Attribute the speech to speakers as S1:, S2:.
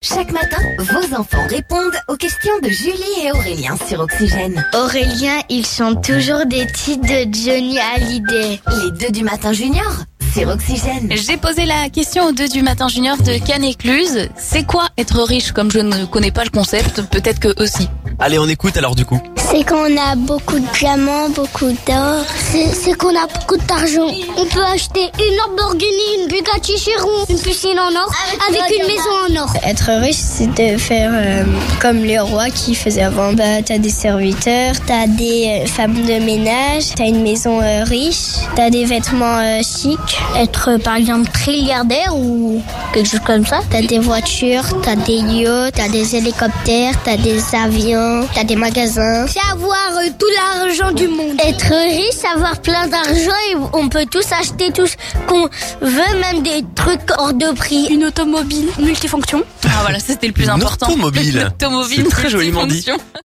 S1: Chaque matin, vos enfants répondent aux questions de Julie et Aurélien sur Oxygène.
S2: Aurélien, il chante toujours des titres de Johnny Hallyday.
S1: Les 2 du matin junior sur Oxygène.
S3: J'ai posé la question aux 2 du matin junior de Cannes-Écluse. C'est quoi être riche? Comme je ne connais pas le concept, peut-être que eux aussi.
S4: Allez, on écoute alors du coup.
S2: C'est qu'on a beaucoup de diamants, beaucoup d'or. C'est qu'on a beaucoup d'argent. On peut acheter une Lamborghini, une Bugatti Chiron, une piscine en or, avec une maison en or. Être riche, c'est de faire comme les rois qui faisaient avant. T'as des serviteurs, t'as des femmes de ménage, t'as une maison riche, t'as des vêtements chics. Être par exemple trilliardaire ou quelque chose comme ça. T'as des voitures, t'as des yachts, t'as des hélicoptères, t'as des avions, t'as des magasins. C'est avoir tout l'argent du monde. Être riche, avoir plein d'argent et on peut tous acheter tout ce qu'on veut, même des trucs hors de prix. Une automobile multifonction.
S3: Ah voilà, ça c'était le plus important.
S4: Automobile.
S3: L'automobile
S4: C'est très joliment dit.
S3: multifonction.